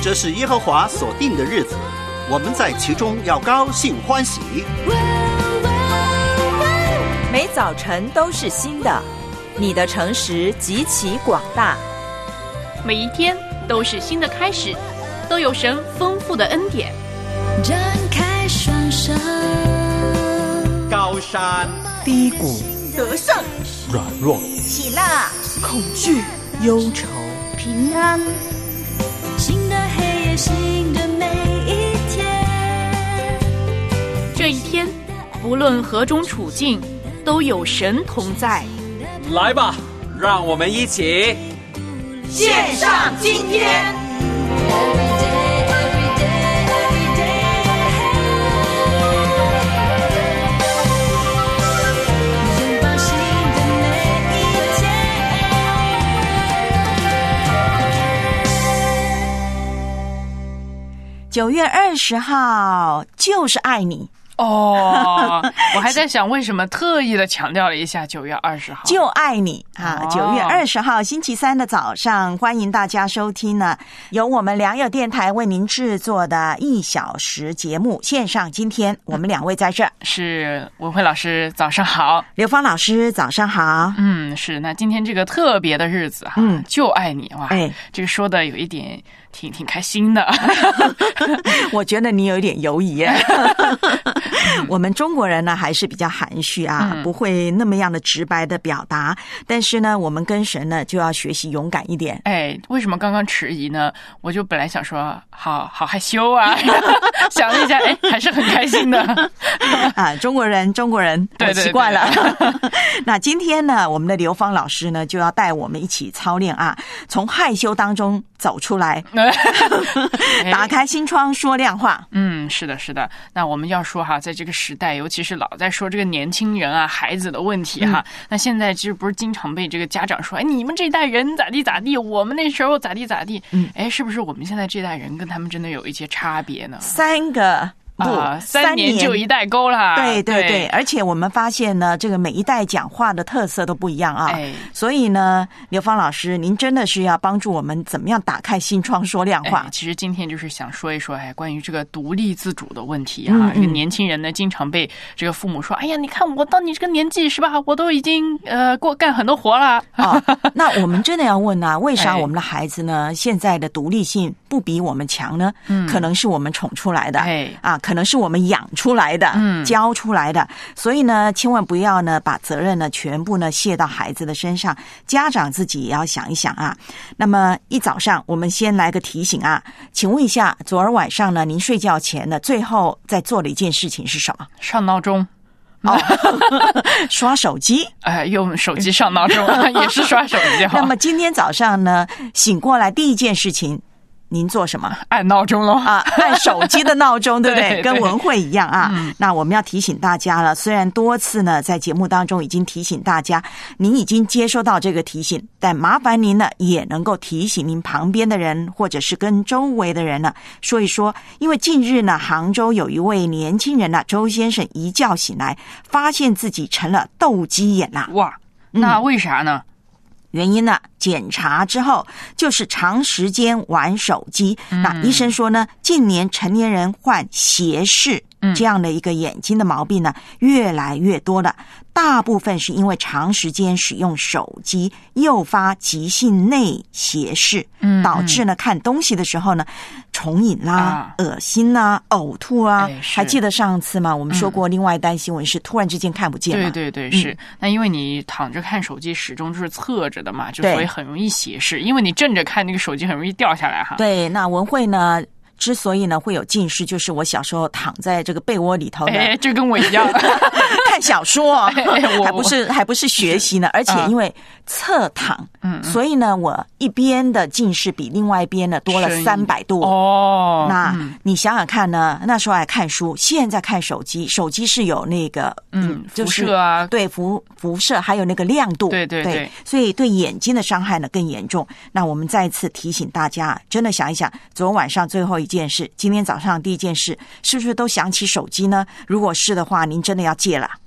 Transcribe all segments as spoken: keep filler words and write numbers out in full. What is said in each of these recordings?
这是耶和华所定的日子，我们在其中要高兴欢喜。 每早晨都是新的，你的诚实极其广大。 每一天都是新的开始，都有神丰富的恩典。 张开双手， 高山低谷， 得胜软弱， 喜乐恐惧，忧愁， 平安。 新的黑夜，新的每一天。 这一天，不论何种处境，都有神同在。 来吧，让我们一起献上今天。九月二十号就是爱你哦，我还在想为什么特意的强调了一下九月二十号， 就爱你啊！九、哦、月二十号星期三的早上，欢迎大家收听呢，由我们良友电台为您制作的一小时节目线上。今天我们两位在这儿， 是文慧老师，早上好； 刘芳老师，早上好。 嗯，是。那今天这个特别的日子哈，嗯，就爱你哇！哎，这个说的有一点。挺挺开心的我觉得你有一点犹疑耶我们中国人呢还是比较含蓄啊、嗯、不会那么样的直白的表达，但是呢我们跟神呢就要学习勇敢一点。 哎，为什么刚刚迟疑呢？我就本来想说好好害羞啊想了一下，哎，还是很开心的啊，中国人中国人我习惯了那今天呢我们的刘芳老师呢就要带我们一起操练啊，从害羞当中走出来打开心窗说亮话。 嗯，是的是的。那我们要说哈，在这个时代，尤其是老在说这个年轻人啊孩子的问题哈、嗯、那现在其实不是经常被这个家长说，哎，你们这代人咋地咋地，我们那时候咋地咋地。嗯，哎，是不是我们现在这代人跟他们真的有一些差别呢？ 三个不、 啊，三年就一代沟啦。 对对 对, 对，而且我们发现呢，这个每一代讲话的特色都不一样啊。哎，所以呢，刘芳老师，您真的是要帮助我们怎么样打开心窗说亮话。 哎、其实今天就是想说一说，哎，关于这个独立自主的问题啊。嗯嗯，这个年轻人呢，经常被这个父母说，哎呀，你看我到你这个年纪是吧，我都已经呃过干很多活了。 哦，那我们真的要问啊，为啥我们的孩子呢，哎、现在的独立性不比我们强呢？嗯，可能是我们宠出来的，哎啊，可能是我们养出来的，嗯，教出来的，所以呢，千万不要呢把责任呢全部呢卸到孩子的身上，家长自己也要想一想啊。那么一早上，我们先来个提醒啊，请问一下，昨儿晚上呢，您睡觉前呢，最后在做的一件事情是什么？ 上闹钟。 哦，刷手机， 哎，用手机上闹钟也是刷手机。 那么今天早上呢，醒过来第一件事情。您做什么？ 按闹钟咯啊，按手机的闹钟，对不对？ 对对， 跟文慧一样啊、 嗯。 那我们要提醒大家了，虽然多次呢在节目当中已经提醒大家，您已经接收到这个提醒，但麻烦您呢也能够提醒您旁边的人，或者是跟周围的人呢说一说，因为近日呢，杭州有一位年轻人呢，周先生一觉醒来，发现自己成了斗鸡眼啦。 哇，那为啥呢？ 嗯，原因呢，检查之后就是长时间玩手机、嗯、那医生说呢，近年成年人患斜视这样的一个眼睛的毛病呢、嗯、越来越多了，大部分是因为长时间使用手机诱发急性内斜视、嗯、导致呢看东西的时候呢重影啦、啊、恶心啦、呕吐啦、哎、还记得上次吗？我们说过另外一单新闻是突然之间看不见嘛。 对对对，是、嗯、那因为你躺着看手机始终就是侧着的嘛，就所以很容易斜视，因为你正着看那个手机很容易掉下来哈。 对，那文慧呢之所以呢会有近视，就是我小时候躺在这个被窝里头的， 哎，这跟我一样看小说、哦哎哎、 还不是还不是学习呢，而且因为侧躺、嗯、所以呢我一边的近视比另外一边呢多了三百度哦。 那、嗯、你想想看呢，那时候还看书，现在看手机，手机是有那个嗯就是、 辐射啊， 对辐辐射还有那个亮度， 对对 对, 对， 所以对眼睛的伤害呢更严重。那我们再一次提醒大家，真的想一想，昨晚上最后一件事，今天早上第一件事，是不是都想起手机呢？如果是的话，您真的要戒了。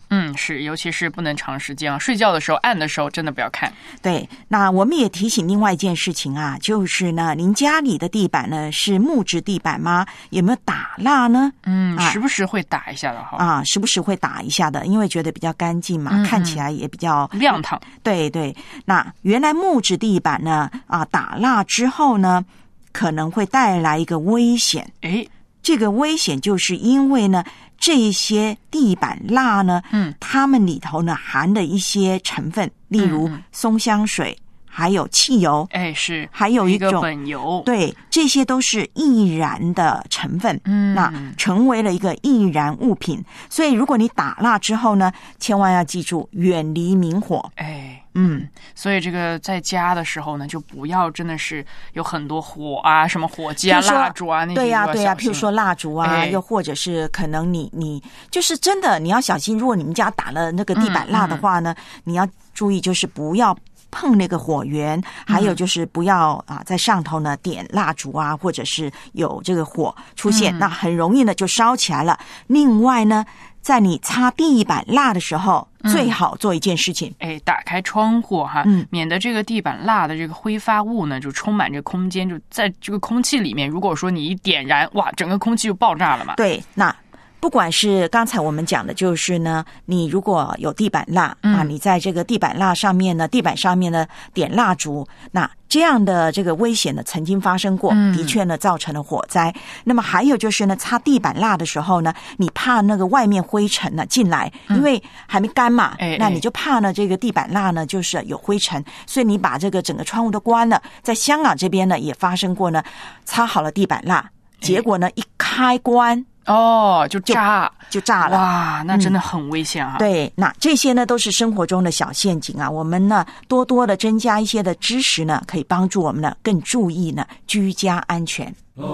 嗯，是，尤其是不能长时间啊，睡觉的时候、暗的时候，真的不要看。 对，那我们也提醒另外一件事情啊，就是呢，您家里的地板呢是木质地板吗？有没有打蜡呢？ 嗯， 啊时不时会打一下的哈。 啊，时不时会打一下的，因为觉得比较干净嘛， 嗯嗯看起来也比较亮堂。 对对，那原来木质地板呢，啊，打蜡之后呢，可能会带来一个危险。 诶， 这个危险就是因为呢，这些地板蜡呢， 嗯， 它们里头呢含的一些成分，例如松香水，还有汽油， 哎，是， 还有一种个苯油， 对，这些都是易燃的成分， 嗯， 那成为了一个易燃物品。所以，如果你打蜡之后呢，千万要记住远离明火。 哎。 嗯， 所以这个在家的时候呢，就不要真的是有很多火啊，什么火机啊、蜡烛啊那些。 对呀、啊，对呀、啊， 譬譬如说蜡烛啊， 哎、 又或者是可能你你就是真的你要小心，如果你们家打了那个地板蜡的话呢，嗯嗯、你要注意就是不要碰那个火源，还有就是不要啊在上头呢点蜡烛啊，或者是有这个火出现，嗯、那很容易呢就烧起来了。另外呢，在你擦地板蜡的时候，嗯、最好做一件事情， 哎，打开窗户哈，嗯、免得这个地板蜡的这个挥发物呢，就充满着空间，就在这个空气里面。如果说你一点燃，哇，整个空气就爆炸了嘛。 对，那不管是刚才我们讲的，就是呢，你如果有地板蜡、嗯、啊，你在这个地板蜡上面呢，地板上面呢点蜡烛，那这样的这个危险呢曾经发生过，的确呢造成了火灾。嗯、那么还有就是呢，擦地板蜡的时候呢，你怕那个外面灰尘呢进来，因为还没干嘛，嗯、那你就怕呢这个地板蜡呢就是有灰尘，所以你把这个整个窗户都关了。在香港这边呢也发生过呢，擦好了地板蜡，结果呢一开关。 哦，就炸就，就炸了， 哇，那真的很危险啊！ 嗯、对，那这些呢都是生活中的小陷阱啊。我们呢多多的增加一些的知识呢，可以帮助我们呢更注意呢居家安全。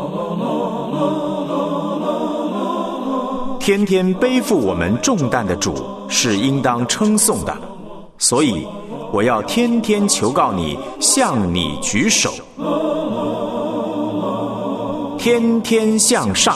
天天背负我们重担的主是应当称颂的，所以我要天天求告你，向你举手，天天向上。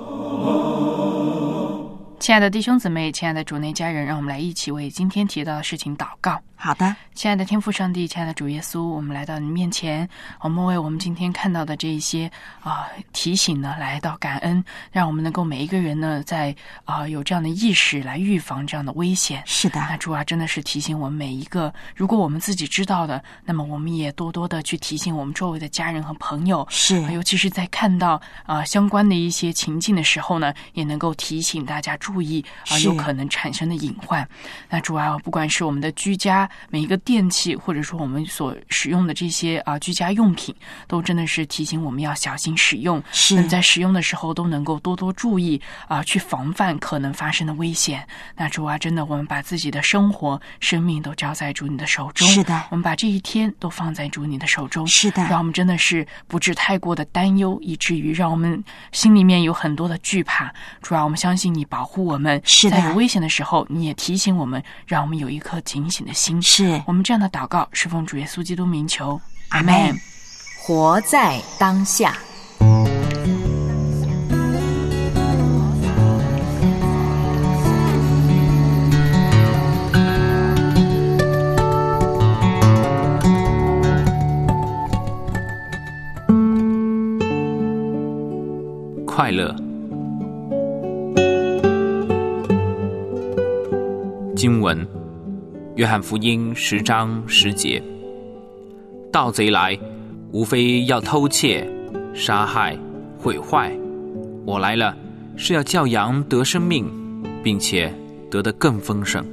亲爱的弟兄姊妹，亲爱的主内家人，让我们来一起为今天提到的事情祷告。 好的， 亲爱的天父上帝，亲爱的主耶稣，我们来到你面前，我们为我们今天看到的这一些啊、呃、提醒呢，来到感恩，让我们能够每一个人呢，在啊、呃、有这样的意识来预防这样的危险。 是的， 那主啊，真的是提醒我们每一个，如果我们自己知道的，那么我们也多多的去提醒我们周围的家人和朋友。 是， 尤其是在看到啊、呃、相关的一些情境的时候呢，也能够提醒大家注意啊、呃、有可能产生的隐患。那主啊，不管是我们的居家每一个电器，或者说我们所使用的这些啊、呃、居家用品，都真的是提醒我们要小心使用。 是， 在使用的时候都能够多多注意啊、呃，去防范可能发生的危险。那主啊，真的我们把自己的生活、生命都交在主你的手中。 是的， 我们把这一天都放在主你的手中。 是的， 让我们真的是不致太过的担忧，以至于让我们心里面有很多的惧怕。主啊，我们相信你保护我们。 是的， 在有危险的时候，你也提醒我们，让我们有一颗警醒的心。 是我们这样的祷告是奉主耶稣基督名求， 阿们。 活在当下。 快乐。经文：约翰福音十章十节。盗贼来，无非要偷窃、杀害、毁坏。我来了，是要叫羊得生命，并且得得更丰盛。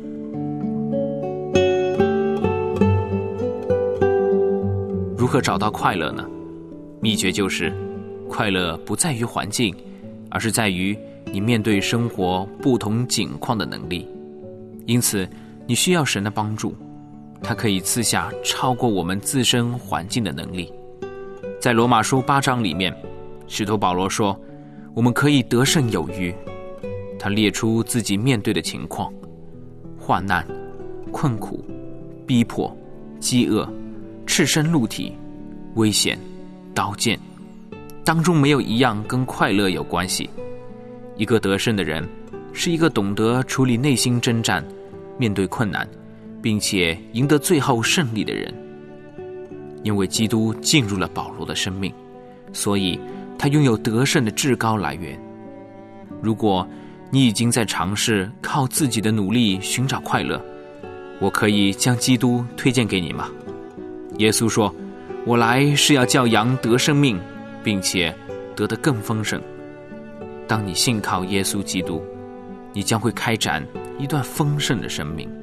如何找到快乐呢？秘诀就是，快乐不在于环境，而是在于你面对生活不同境况的能力。因此，你需要神的帮助，他可以赐下超过我们自身环境的能力。在罗马书八章里面，使徒保罗说，我们可以得胜有余。他列出自己面对的情况：患难、困苦、逼迫、饥饿、赤身露体、危险、刀剑，当中没有一样跟快乐有关系。一个得胜的人，是一个懂得处理内心征战、 面对困难，并且赢得最后胜利的人。因为基督进入了保罗的生命，所以他拥有得胜的至高来源。如果你已经在尝试靠自己的努力寻找快乐，我可以将基督推荐给你吗？耶稣说，我来是要叫羊得生命，并且得得更丰盛。当你信靠耶稣基督，你将会开展一段丰盛的生命。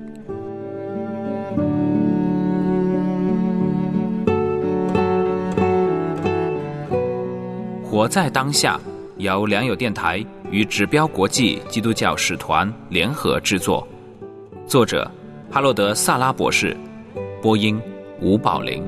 活在当下由良友电台与指标国际基督教使团联合制作，作者哈洛德·萨拉博士，播音吴宝林。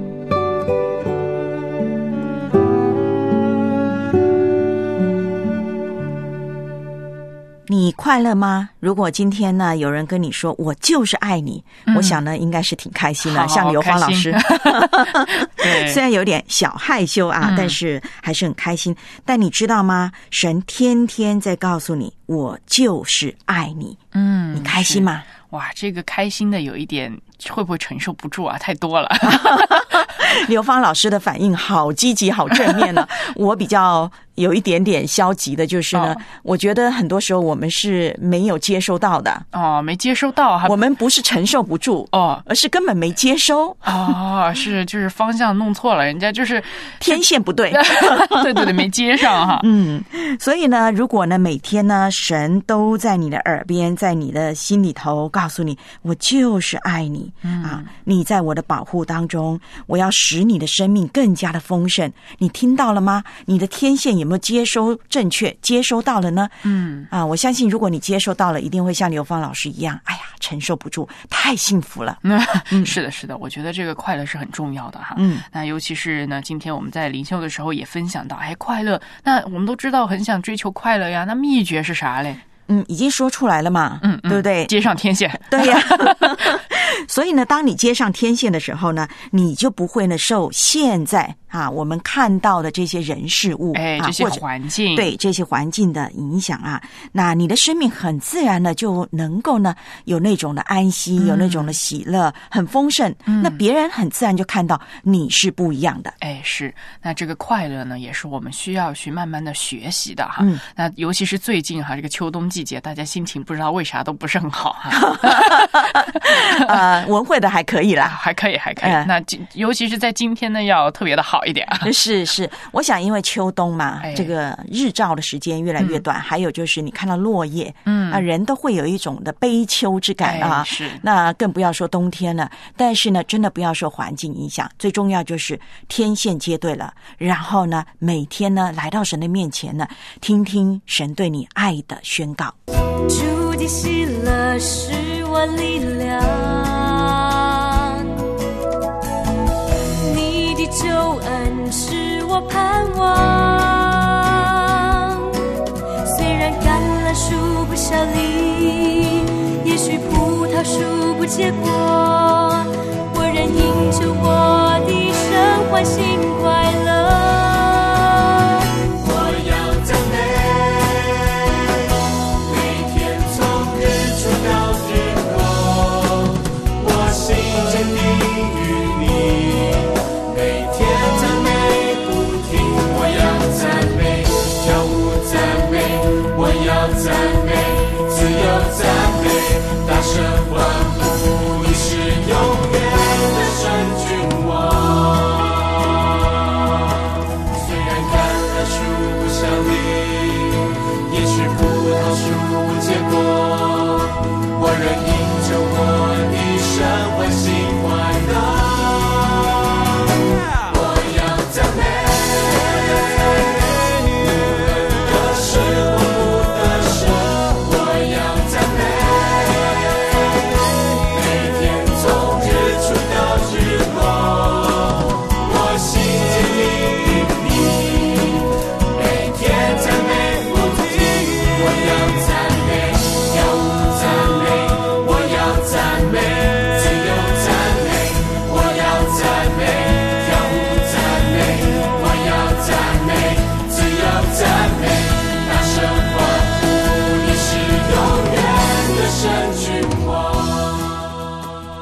你快乐吗？如果今天呢，有人跟你说我就是爱你，嗯、我想呢，应该是挺开心的。像刘芳老师，虽然有点小害羞啊、嗯，但是还是很开心。但你知道吗？神天天在告诉你，我就是爱你。嗯，你开心吗？ 哇，这个开心的有一点会不会承受不住啊？太多了。 刘芳老师的反应好积极好正面呢、啊、我比较有一点点消极的就是呢、哦、我觉得很多时候我们是没有接收到的。 哦，没接收到， 我们不是承受不住哦，而是根本没接收。 哦，是就是方向弄错了，人家就是天线不对。 对对对，没接上哈。 嗯，所以呢，如果呢每天呢神都在你的耳边，在你的心里头告诉你，我就是爱你、嗯、啊，你在我的保护当中，我要使你的生命更加的丰盛。你听到了吗？你的天线有没有接收正确？接收到了呢？嗯啊，我相信如果你接收到了，一定会像刘芳老师一样，哎呀，承受不住，太幸福了。 嗯，是的，是的，我觉得这个快乐是很重要的哈。嗯，那尤其是呢，今天我们在灵修的时候也分享到，哎，快乐，那我们都知道很想追求快乐呀，那秘诀是啥嘞？ 嗯，已经说出来了嘛，嗯，对不对？ 接上天线， 对呀。所以呢，当你接上天线的时候呢，你就不会呢受现在啊我们看到的这些人事物， 哎，这些环境， 对这些环境的影响啊，那你的生命很自然的就能够呢有那种的安息，嗯、有那种的喜乐，很丰盛、嗯。那别人很自然就看到你是不一样的。 哎，是。那这个快乐呢，也是我们需要去慢慢的学习的哈。嗯、那尤其是最近哈，这个秋冬季节，大家心情不知道为啥都不是很好哈。 呃，文慧的还可以啦， 还可以，还可以。呃、那尤其是在今天呢，要特别的好一点。 是是，我想因为秋冬嘛，哎、这个日照的时间越来越短、嗯，还有就是你看到落叶，嗯，啊，人都会有一种的悲秋之感啊。 哎、是。 那更不要说冬天了。但是呢，真的不要受环境影响，最重要就是天线接对了，然后呢，每天呢来到神的面前呢，听听神对你爱的宣告。 主的喜乐是我力量，你的救恩是我盼望。虽然橄榄树不效力，也许葡萄树不结果，我仍因着我的神欢欣快乐。 神欢呼，你是永远的神君王。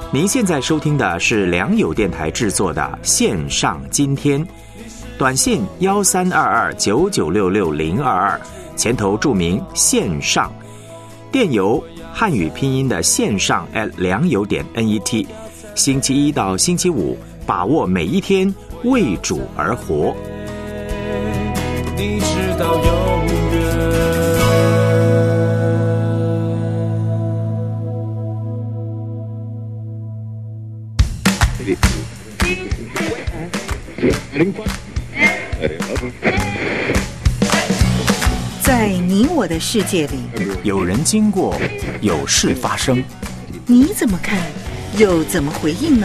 您现在收听的是良友电台制作的线上今天，短信幺三二二九九六六零二二，前头注明线上，电邮汉语拼音的线上 at 良友点 net， 星期一到星期五，把握每一天，为主而活。 你直到永远。 在你我的世界里， 有人经过，有事发生， 你怎么看，又怎么回应呢？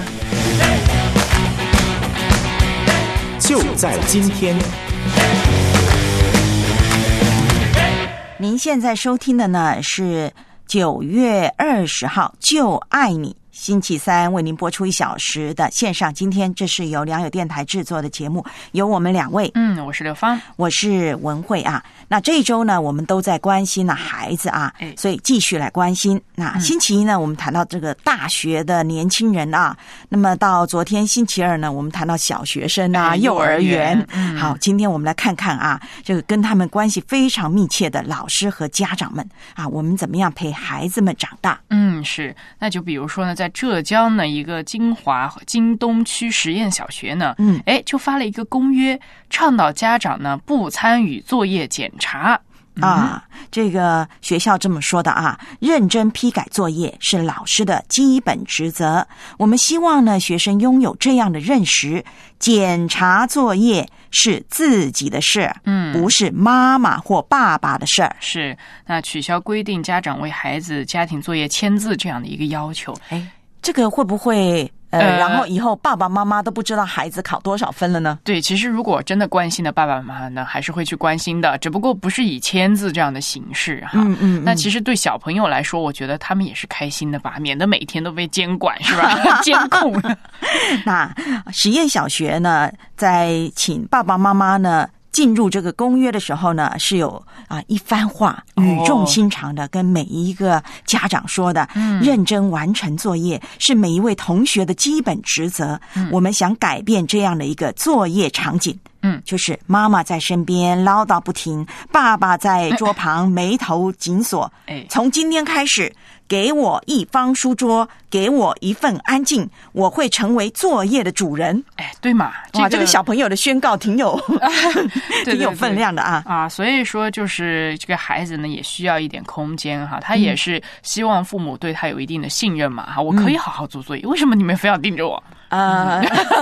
就在今天。 您现在收听的呢是九月二十号就爱你星期三为您播出一小时的线上今天，这是由良友电台制作的节目，由我们两位， 嗯，我是刘芳， 我是文慧啊。那这一周呢，我们都在关心呢孩子啊，所以继续来关心。那星期一呢，我们谈到这个大学的年轻人啊，那么到昨天星期二呢，我们谈到小学生啊、幼儿园。嗯、好，今天我们来看看啊，这个跟他们关系非常密切的老师和家长们啊，我们怎么样陪孩子们长大？ 嗯，是。那就比如说呢，在浙江的一个金华金东区实验小学呢，嗯，哎，就发了一个公约，倡导家长呢不参与作业检查。 啊，这个学校这么说的啊，认真批改作业是老师的基本职责。我们希望呢，学生拥有这样的认识：检查作业是自己的事，嗯，不是妈妈或爸爸的事儿。 是，那取消规定家长为孩子家庭作业签字这样的一个要求。 哎，这个会不会？呃，然后以后爸爸妈妈都不知道孩子考多少分了呢？ 对，其实如果真的关心的爸爸妈妈呢，还是会去关心的，只不过不是以签字这样的形式哈。嗯 嗯, 嗯。那其实对小朋友来说，我觉得他们也是开心的吧，免得每天都被监管，是吧？监控。 那实验小学呢，在请爸爸妈妈呢进入这个公约的时候呢，是有啊一番话语重心长的跟每一个家长说的，嗯，认真完成作业是每一位同学的基本职责。嗯，我们想改变这样的一个作业场景。嗯，就是妈妈在身边唠叨不停，爸爸在桌旁眉头紧锁。哎，从今天开始，给我一方书桌，给我一份安静，我会成为作业的主人。 哎，对嘛？ 这个、哇，这个小朋友的宣告挺有挺有分量的啊啊！所以说，就是这个孩子呢，也需要一点空间哈。他也是希望父母对他有一定的信任嘛哈。我可以好好做作业，嗯、为什么你们非要盯着我？呃，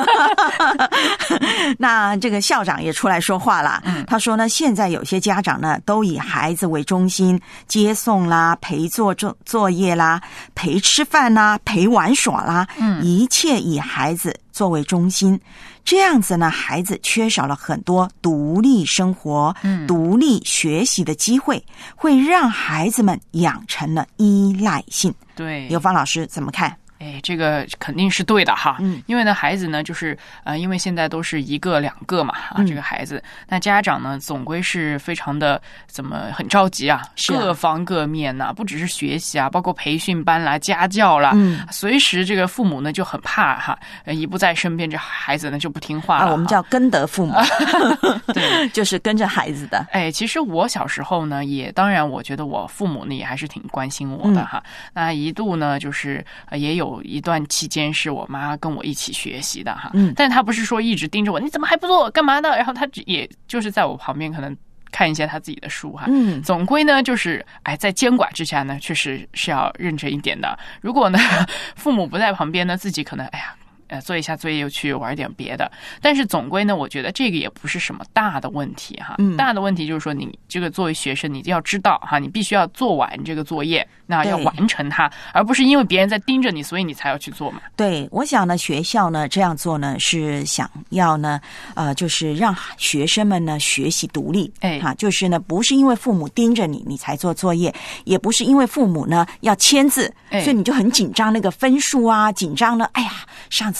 那这个校长也出来说话了，嗯、他说呢，现在有些家长呢都以孩子为中心，接送啦、陪做作作业啦、陪吃饭啦、陪玩耍啦，嗯，一切以孩子作为中心。这样子呢，孩子缺少了很多独立生活、嗯、独立学习的机会，会让孩子们养成了依赖性。 对， 刘芳老师怎么看？ 哎，这个肯定是对的哈，嗯，因为呢，孩子呢，就是呃，因为现在都是一个两个嘛，啊，这个孩子，那家长呢，总归是非常的怎么很着急啊， 是啊， 各方各面呐、啊，不只是学习啊，包括培训班啦、家教啦，嗯，随时这个父母呢就很怕哈，一不在身边，这孩子呢就不听话了。 啊，我们叫跟得父母，对，就是跟着孩子的。 哎，其实我小时候呢，也当然，我觉得我父母呢也还是挺关心我的哈。嗯、那一度呢，就是呃也有。有一段期间是我妈跟我一起学习的哈，嗯，但是她不是说一直盯着我，你怎么还不做，干嘛呢？然后她也就是在我旁边可能看一些她自己的书哈，嗯，总归呢就是哎，在监管之下呢，确实是要认真一点的。如果呢父母不在旁边呢，自己可能哎呀。呃，做一下作业又去玩点别的，但是总归呢，我觉得这个也不是什么大的问题哈。嗯，大的问题就是说，你这个作为学生，你要知道哈，你必须要做完这个作业，那要完成它，而不是因为别人在盯着你，所以你才要去做嘛。 对，我想呢，学校呢这样做呢，是想要呢，呃，就是让学生们呢学习独立，哎，哈，就是呢，不是因为父母盯着你，你才做作业，也不是因为父母呢要签字，哎，所以你就很紧张那个分数啊，紧张呢，哎呀，上次。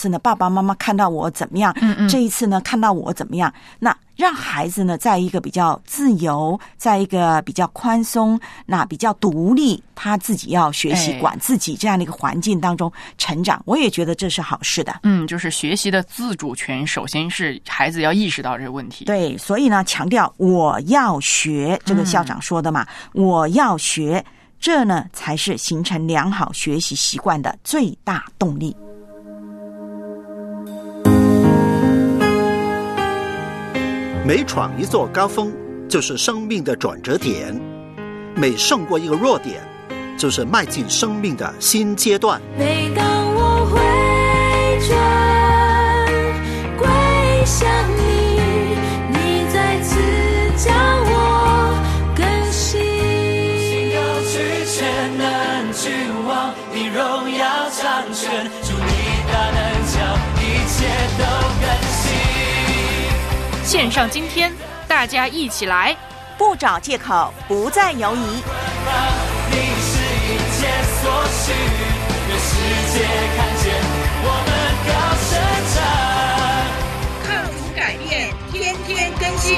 次呢，爸爸妈妈看到我怎么样， 嗯嗯这一次呢看到我怎么样，那让孩子呢在一个比较自由，在一个比较宽松，那比较独立，他自己要学习管自己这样的一个环境当中成长，我也觉得这是好事的。 嗯，就是学习的自主权，首先是孩子要意识到这个问题。 对，所以呢，强调我要学，这个校长说的嘛，嗯、我要学，这呢才是形成良好学习习惯的最大动力。 每闯一座高峰，就是生命的转折点；每胜过一个弱点，就是迈进生命的新阶段。 每当我回转归向你，你再次将我更新。 心高去，全能去望你荣耀掌权，祝你大能叫一切都更新。 线上今天，大家一起来， 不找借口，不再犹疑。 你是一切所需，让世界看见我们高声唱， 克服改变，天天更新。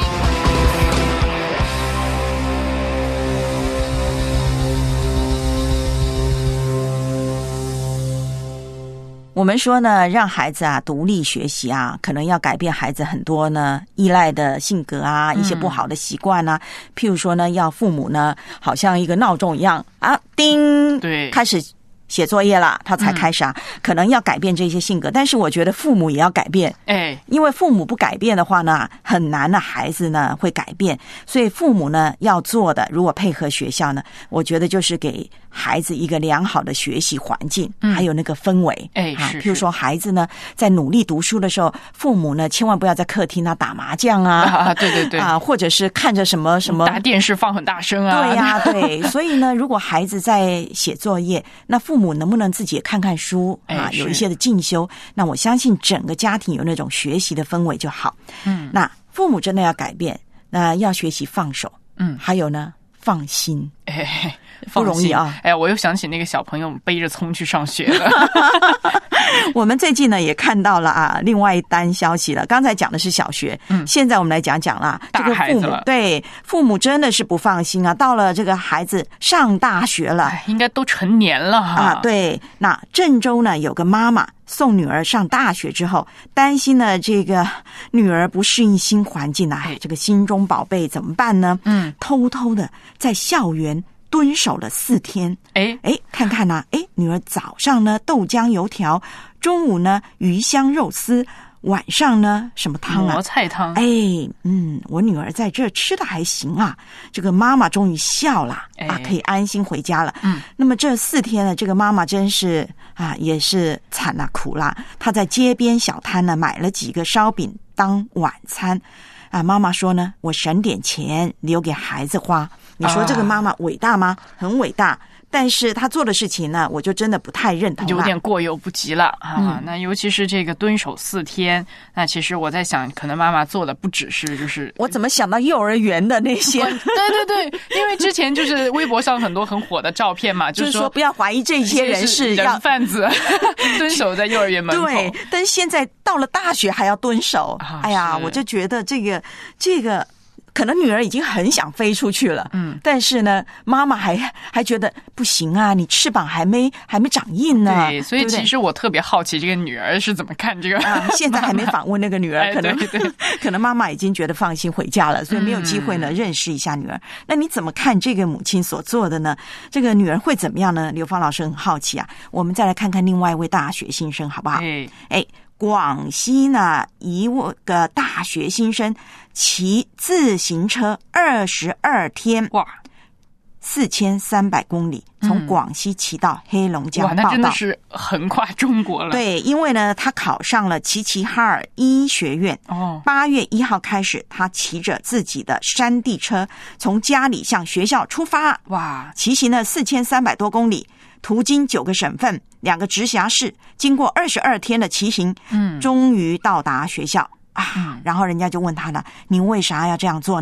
我们说呢，让孩子啊独立学习啊，可能要改变孩子很多呢依赖的性格啊，一些不好的习惯啊。嗯、譬如说呢，要父母呢，好像一个闹钟一样啊，叮， 对， 开始写作业了，他才开始啊、嗯，可能要改变这些性格。但是我觉得父母也要改变， 哎， 因为父母不改变的话呢，很难的，孩子呢会改变。所以父母呢要做的，如果配合学校呢，我觉得就是给孩子一个良好的学习环境，嗯、还有那个氛围。 哎， 啊， 是。 譬如说孩子呢在努力读书的时候，父母呢千万不要在客厅啊打麻将啊， 啊对对对， 啊，或者是看着什么什么打电视放很大声啊。 对呀、啊，对。所以呢，如果孩子在写作业，那父母能不能自己也看看书啊？有一些的进修，那我相信整个家庭有那种学习的氛围就好。嗯，那父母真的要改变，那要学习放手。嗯，还有呢，放心。 哎， 不容易啊！ 哎，我又想起那个小朋友背着葱去上学了。 我们最近呢也看到了啊，另外一单消息了。刚才讲的是小学，嗯，现在我们来讲讲啦，这个父母对父母真的是不放心啊。到了这个孩子上大学了， 应该都成年了哈。 啊，对。那郑州呢有个妈妈送女儿上大学之后，担心呢这个女儿不适应新环境啊，这个心中宝贝怎么办呢？嗯，偷偷的在校园蹲守了四天，哎哎，看看呢、啊，哎，女儿早上呢豆浆油条，中午呢鱼香肉丝，晚上呢什么汤啊？ 萝菜汤。 哎，嗯，我女儿在这吃的还行啊。这个妈妈终于笑了、哎、啊，可以安心回家了。嗯，那么这四天呢，这个妈妈真是啊，也是惨了苦了。她在街边小摊呢买了几个烧饼当晚餐。啊，妈妈说呢，我省点钱留给孩子花。你说这个妈妈伟大吗？很伟大。但是他做的事情呢，我就真的不太认同了， 有点过犹不及了啊、 嗯！ 那尤其是这个蹲守四天，那其实我在想，可能妈妈做的不只是就是我怎么想到幼儿园的那些？ 对对对，因为之前就是微博上很多很火的照片嘛， 就是说、 说不要怀疑这些人是人贩子蹲守在幼儿园门口。 对，但是现在到了大学还要蹲守，啊、哎呀，我就觉得这个这个。可能女儿已经很想飞出去了，嗯，但是呢，妈妈还还觉得不行啊，你翅膀还没还没长硬呢。 对，所以其实我特别好奇这个女儿是怎么看这个。 啊，现在还没访问那个女儿， 哎、 可能对对可能妈妈已经觉得放心回家了，所以没有机会呢、嗯、认识一下女儿。那你怎么看这个母亲所做的呢？这个女儿会怎么样呢？刘芳老师很好奇啊。我们再来看看另外一位大学新生，好不好？ 哎哎。广西呢，一个大学新生骑自行车二十二天， 哇， 四千三百公里，从广西骑到黑龙江报道。 哇，那真的是横跨中国了。 对，因为呢，他考上了齐齐哈尔医学院。哦，八月一号开始，他骑着自己的山地车，从家里向学校出发。 哇， 骑行了四千三百多公里。途经九个省份、两个直辖市，经过二十二天的骑行，嗯，终于到达学校啊、嗯。然后人家就问他了：“您为啥要这样做呢？”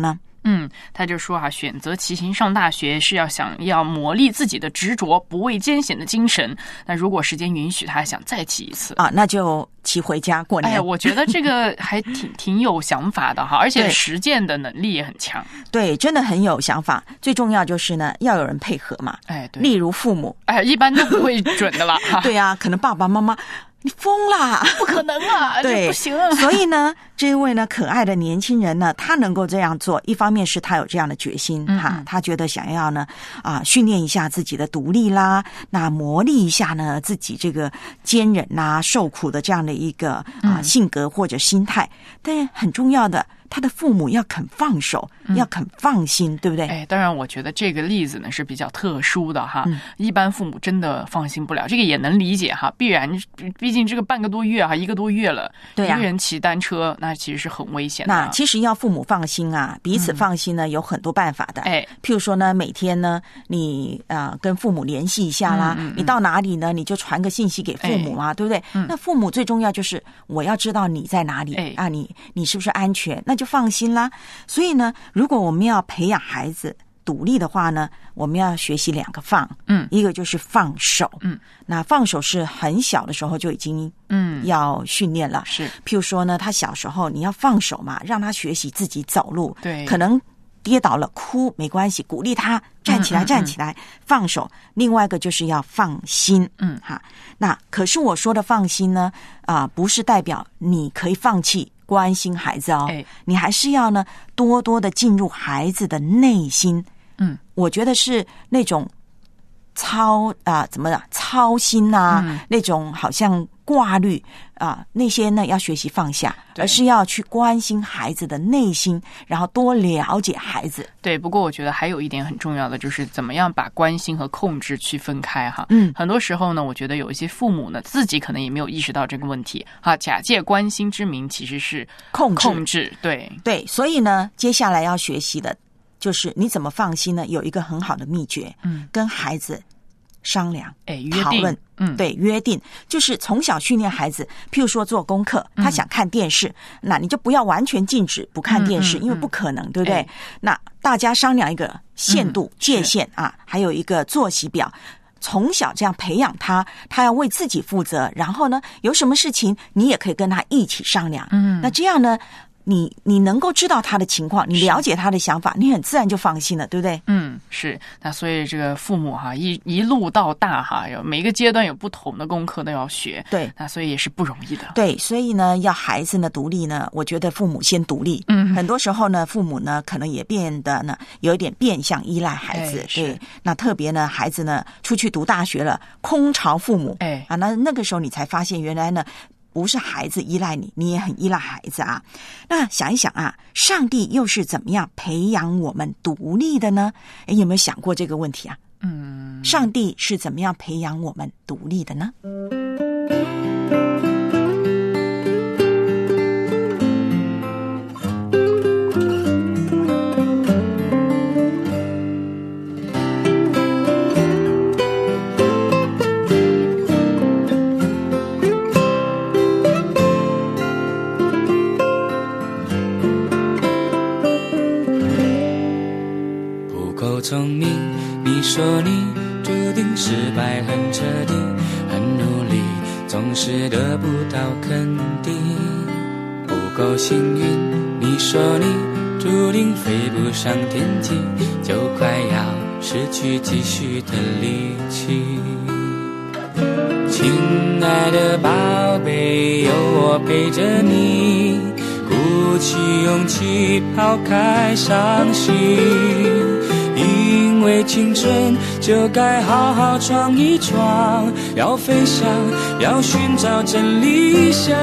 嗯，他就说啊，选择骑行上大学是要想要磨砺自己的执着、不畏艰险的精神。那如果时间允许，他还想再骑一次啊，那就骑回家过年。 哎，我觉得这个还挺挺有想法的哈，而且实践的能力也很强。 对，真的很有想法。最重要就是呢，要有人配合嘛。 哎，对， 例如父母， 哎，一般都不会准的啦。 对啊，可能爸爸妈妈。你疯啦！ 不可能啊， 对， 这不行。 所以呢，这位呢可爱的年轻人呢，他能够这样做，一方面是他有这样的决心哈、嗯嗯，他觉得想要呢啊训练一下自己的独立啦，那磨砺一下呢自己这个坚忍啦、受苦的这样的一个啊、嗯、性格或者心态。但很重要的，他的父母要肯放手，嗯、要肯放心，对不对？ 哎，当然，我觉得这个例子呢是比较特殊的哈、 嗯， 一般父母真的放心不了，这个也能理解哈，必然，毕竟这个半个多月哈，一个多月了， 对呀、啊， 一个人骑单车，那其实是很危险的。 那其实要父母放心啊，彼此放心呢，嗯、有很多办法的。 哎， 譬如说呢，每天呢，你呃跟父母联系一下啦，嗯嗯嗯你到哪里呢，你就传个信息给父母嘛，哎、对不对、嗯？那父母最重要就是我要知道你在哪里、哎、啊，你你是不是安全，那就放心啦。所以呢，如果我们要培养孩子独立的话呢，我们要学习两个放， 嗯， 一个就是放手， 嗯， 那放手是很小的时候就已经嗯要训练了， 是， 譬如说呢，他小时候你要放手嘛，让他学习自己走路， 对， 可能跌倒了哭没关系，鼓励他站起来，站起来，放手。另外一个就是要放心， 嗯， 哈，那可是我说的放心呢，啊、呃，不是代表你可以放弃关心孩子哦， 哎， 你还是要呢多多的进入孩子的内心， 嗯， 我觉得是那种操啊、呃，怎么讲操心啊、嗯，那种好像挂虑啊、呃，那些呢要学习放下，而是要去关心孩子的内心，然后多了解孩子。 对，不过我觉得还有一点很重要的就是怎么样把关心和控制区分开哈。 嗯， 很多时候呢，我觉得有一些父母呢自己可能也没有意识到这个问题哈，假借关心之名其实是控制。 控制，对对，所以呢，接下来要学习的就是你怎么放心呢？有一个很好的秘诀， 嗯， 跟孩子商量， 哎，约定讨论， 嗯， 对，约定就是从小训练孩子，譬如说做功课，他想看电视，嗯、那你就不要完全禁止不看电视，嗯嗯、因为不可能，对不对？哎、那大家商量一个限度、嗯、界限啊，还有一个作息表。从小这样培养他，他要为自己负责。然后呢，有什么事情你也可以跟他一起商量。 嗯， 那这样呢？你你能够知道他的情况，你了解他的想法，你很自然就放心了，对不对？ 嗯，是。那所以这个父母哈，一一路到大哈，有每一个阶段有不同的功课都要学。 对， 那所以也是不容易的。 对，所以呢，要孩子呢独立呢，我觉得父母先独立。 嗯， 很多时候呢，父母呢可能也变得呢有一点变相依赖孩子。 哎、 对，那特别呢，孩子呢出去读大学了，空巢父母。 哎啊，那那个时候你才发现原来呢。不是孩子依赖你，你也很依赖孩子啊。那想一想啊，上帝又是怎么样培养我们独立的呢？诶，有没有想过这个问题啊？ 嗯， 上帝是怎么样培养我们独立的呢？ 聪明，你说你注定失败很彻底，很努力，总是得不到肯定。不够幸运，你说你注定飞不上天际，就快要失去继续的力气。亲爱的宝贝，有我陪着你，鼓起勇气抛开伤心。因为青春就该好好闯一闯，要飞翔，要寻找真理想。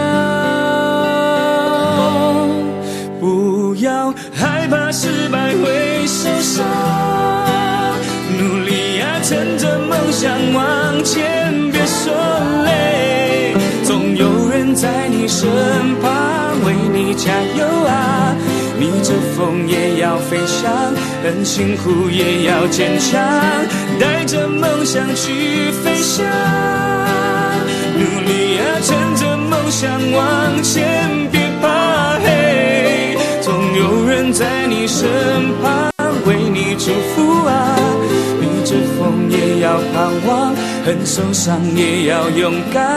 不要害怕失败会受伤，努力呀，趁着梦想往前，别说累，总有人在你身旁为你加油啊。逆着风也要飞翔，很辛苦也要坚强，带着梦想去飞翔。努力啊，趁着梦想往前，别怕黑，总有人人在你身旁为你祝福啊，逆着风也要盼望，很受伤也要勇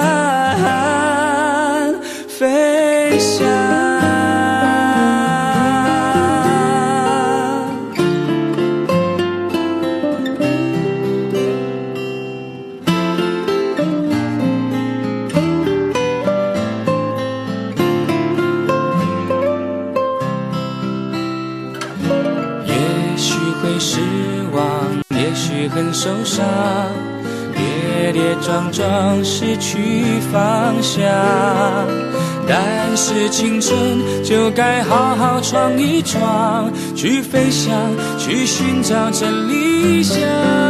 敢飞翔。很受伤，跌跌撞撞失去方向，但是青春就该好好闯一闯，去飞翔，去寻找真理想。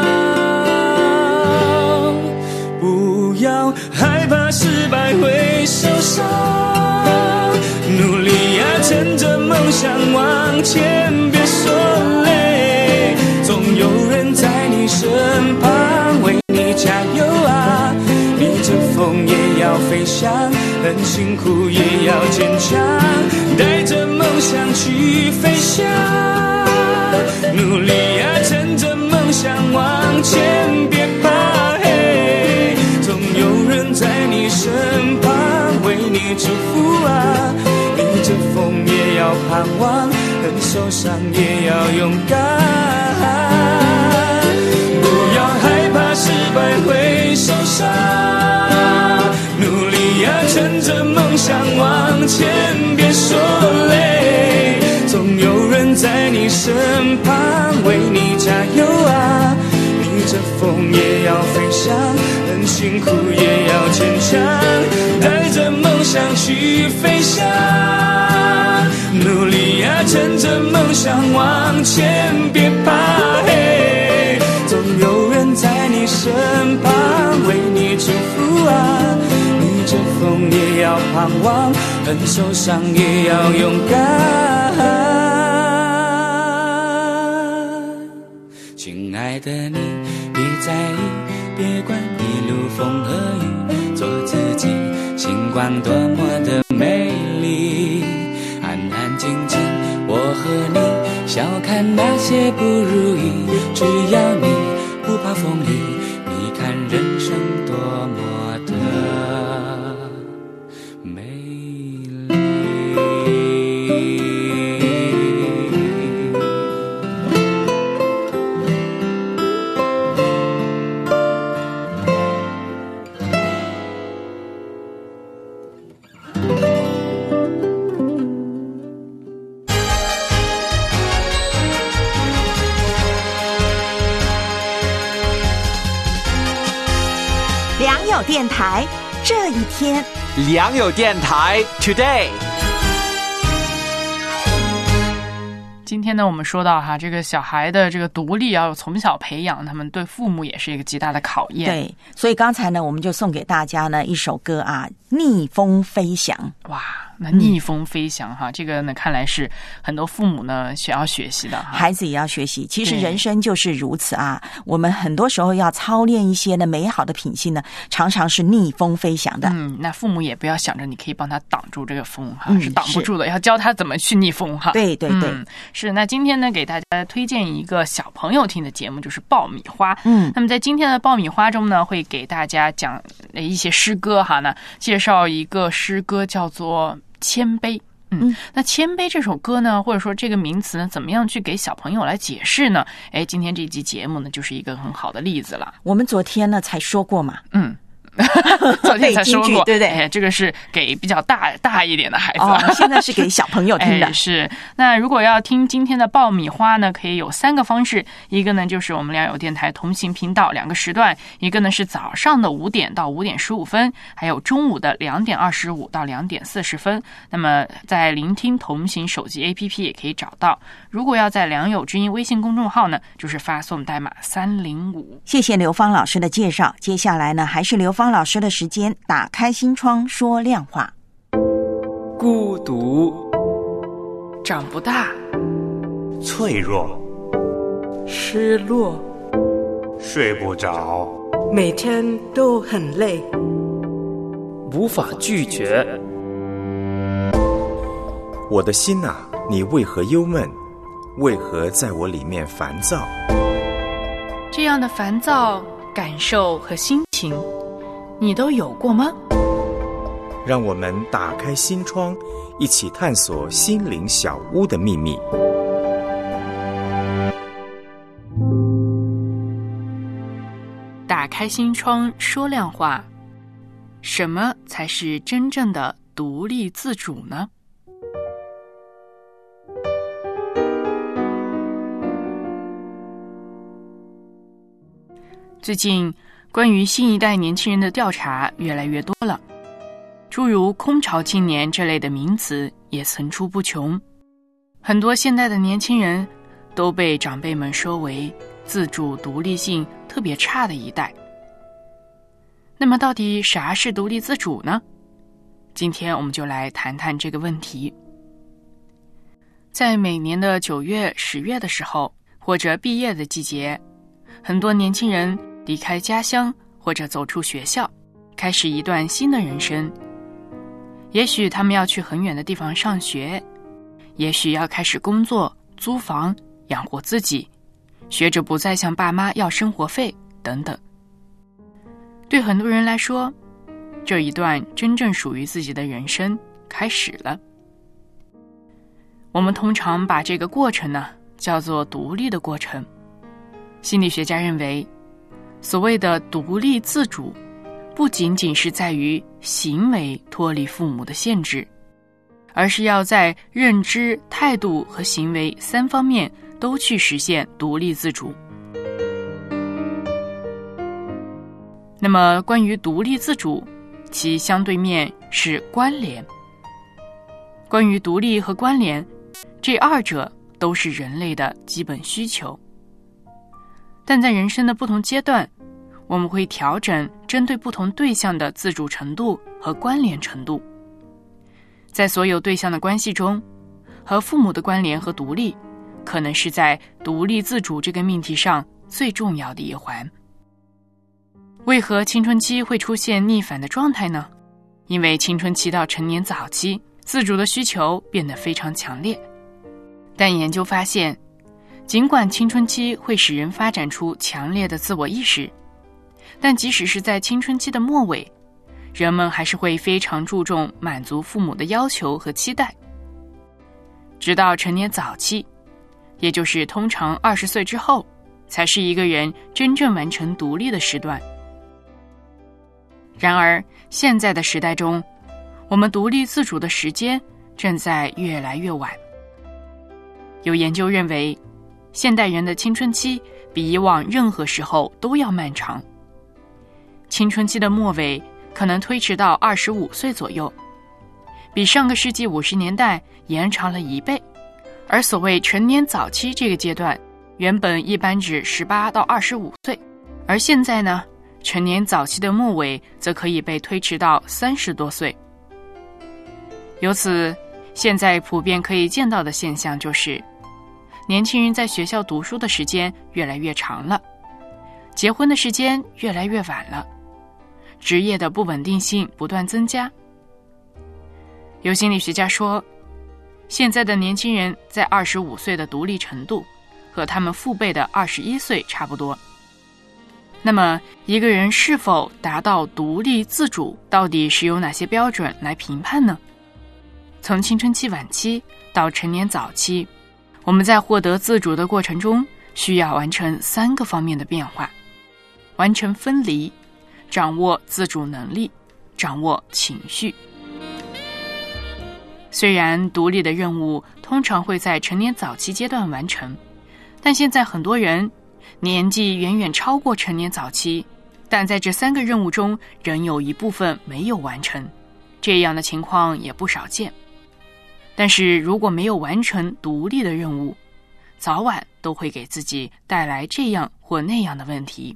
不要害怕失败会受伤，努力呀，趁着梦想往前，别说累，总有人在你身旁为你加油啊，逆着风也要飞翔，很辛苦也要坚强，带着梦想去飞翔，努力啊，趁着梦想往前，别怕嘿，总有人在你身旁为你祝福啊，逆着风也要盼望，很受伤也要勇敢，失败会受伤，努力呀，趁着梦想往前，别说累，总有人在你身旁为你加油啊，逆着风也要飞翔，很辛苦也要坚强，带着梦想去飞翔，努力呀，趁着梦想往前，别怕嘿，总有人在你身旁为你祝福啊，逆着风也要盼望，很受伤也要勇敢。亲爱的你，别在意，别管一路风和雨，做自己，星光多么的美丽，安安静静，我和你笑看那些不如意，只要你不怕风雨，你看人生多么的美良友电台这一天， 良友电台 Today。 今天呢，我们说到哈，这个小孩的这个独立要从小培养，他们对父母也是一个极大的考验。 对，所以刚才呢，我们就送给大家呢一首歌啊，《逆风飞翔》。 哇，那逆风飞翔哈，嗯、这个呢看来是很多父母呢需要学习的哈， 孩子也要学习。其实人生就是如此啊，我们很多时候要操练一些呢美好的品性呢，常常是逆风飞翔的。 嗯，那父母也不要想着你可以帮他挡住这个风哈， 嗯、 是挡不住的，要教他怎么去逆风哈。 对对对。 嗯是，那今天呢，给大家推荐一个小朋友听的节目，就是爆米花。 嗯， 那么在今天的爆米花中呢，会给大家讲一些诗歌哈，呢介绍一个诗歌叫做《谦卑》。嗯，那谦卑这首歌呢，或者说这个名词呢，怎么样去给小朋友来解释呢？哎，今天这期节目呢，就是一个很好的例子了。 我们昨天呢才说过嘛。 嗯。昨天才说过， 对不对？ 哎，这个是给比较大大一点的孩子， 哦，现在是给小朋友听的。 哎、是。那如果要听今天的爆米花呢，可以有三个方式，一个呢就是我们良友电台同行频道两个时段，一个呢是早上的五点到五点十五分，还有中午的两点二十五到两点四十分。那么在聆听同行手机 A P P 也可以找到。如果要在良友之音微信公众号呢，就是发送代码三零五。 谢谢刘芳老师的介绍。接下来呢，还是刘芳老师的时间，打开心窗说亮话。 孤独， 长不大， 脆弱， 失落， 睡不着， 每天都很累， 无法拒绝。 我的心啊， 你为何忧闷？为何在我里面烦躁？ 这样的烦躁感受和心情，你都有过吗？ 让我们打开心窗，一起探索心灵小屋的秘密。 打开心窗说亮话，什么才是真正的独立自主呢？最近关于新一代年轻人的调查越来越多了，诸如空巢青年这类的名词也层出不穷。很多现代的年轻人都被长辈们说为自主独立性特别差的一代。那么到底啥是独立自主呢？今天我们就来谈谈这个问题。在每年的九月、十月的时候，或者毕业的季节，很多年轻人离开家乡或者走出学校，开始一段新的人生。也许他们要去很远的地方上学，也许要开始工作、租房、养活自己，学着不再向爸妈要生活费等等。对很多人来说，这一段真正属于自己的人生开始了。我们通常把这个过程呢叫做独立的过程。心理学家认为，所谓的独立自主不仅仅是在于行为脱离父母的限制，而是要在认知、态度和行为三方面都去实现独立自主。那么关于独立自主，其相对面是关联。关于独立和关联，这二者都是人类的基本需求。但在人生的不同阶段，我们会调整针对不同对象的自主程度和关联程度。在所有对象的关系中，和父母的关联和独立，可能是在独立自主这个命题上最重要的一环。为何青春期会出现逆反的状态呢？因为青春期到成年早期，自主的需求变得非常强烈。但研究发现，尽管青春期会使人发展出强烈的自我意识，但即使是在青春期的末尾，人们还是会非常注重满足父母的要求和期待。直到成年早期，也就是通常二十岁之后，才是一个人真正完成独立的时段。然而，现在的时代中，我们独立自主的时间正在越来越晚。有研究认为，现代人的青春期比以往任何时候都要漫长。青春期的末尾可能推迟到二十五岁左右，比上个世纪五十年代延长了一倍。而所谓成年早期这个阶段，原本一般指十八到二十五岁，而现在呢，成年早期的末尾则可以被推迟到三十多岁。由此，现在普遍可以见到的现象就是，年轻人在学校读书的时间越来越长了，结婚的时间越来越晚了，职业的不稳定性不断增加。有心理学家说，现在的年轻人在二十五岁的独立程度和他们父辈的二十一岁差不多。那么，一个人是否达到独立自主，到底是由哪些标准来评判呢？从青春期晚期到成年早期，我们在获得自主的过程中，需要完成三个方面的变化：完成分离，掌握自主能力，掌握情绪。虽然独立的任务通常会在成年早期阶段完成，但现在很多人年纪远远超过成年早期，但在这三个任务中仍有一部分没有完成，这样的情况也不少见。但是如果没有完成独立的任务，早晚都会给自己带来这样或那样的问题。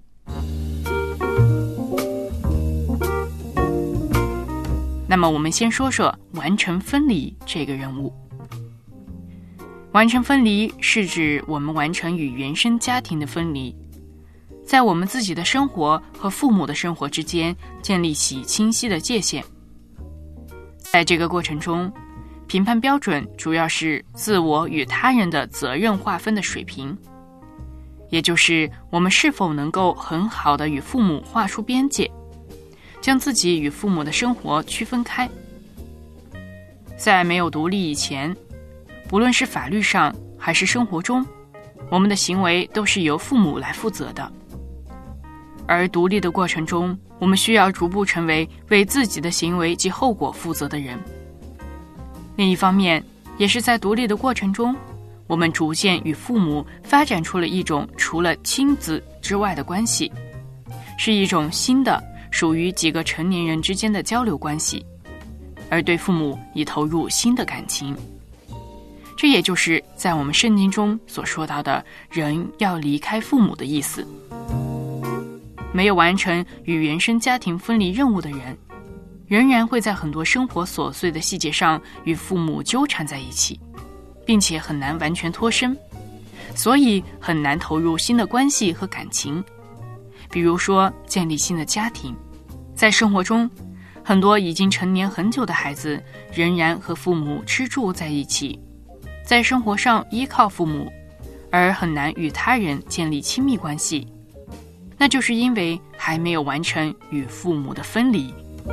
那么我们先说说完成分离这个任务。完成分离是指我们完成与原生家庭的分离，在我们自己的生活和父母的生活之间建立起清晰的界限。在这个过程中， 评判标准主要是自我与他人的责任划分的水平，也就是我们是否能够很好的与父母划出边界，将自己与父母的生活区分开。在没有独立以前，不论是法律上还是生活中，我们的行为都是由父母来负责的。而独立的过程中，我们需要逐步成为为自己的行为及后果负责的人。另一方面，也是在独立的过程中，我们逐渐与父母发展出了一种除了亲子之外的关系，是一种新的属于几个成年人之间的交流关系，而对父母已投入新的感情。这也就是在我们圣经中所说到的人要离开父母的意思。没有完成与原生家庭分离任务的人，仍然会在很多生活琐碎的细节上与父母纠缠在一起，并且很难完全脱身，所以很难投入新的关系和感情。比如说建立新的家庭，在生活中，很多已经成年很久的孩子仍然和父母吃住在一起，在生活上依靠父母，而很难与他人建立亲密关系，那就是因为还没有完成与父母的分离。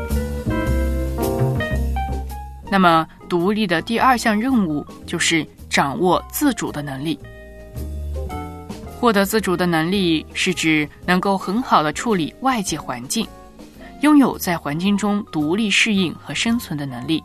那么独立的第二项任务就是掌握自主的能力。获得自主的能力是指能够很好地处理外界环境，拥有在环境中独立适应和生存的能力。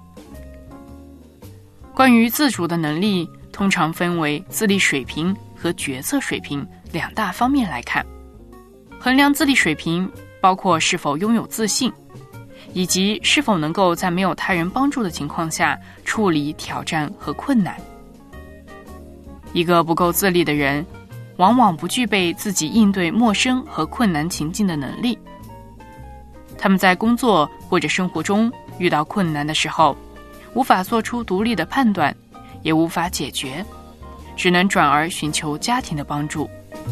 关于自主的能力，通常分为自立水平和决策水平两大方面来看。衡量自立水平包括是否拥有自信，以及是否能够在没有他人帮助的情况下处理挑战和困难。一个不够自立的人，往往不具备自己应对陌生和困难情境的能力。他们在工作或者生活中遇到困难的时候，无法做出独立的判断，也无法解决，只能转而寻求家庭的帮助。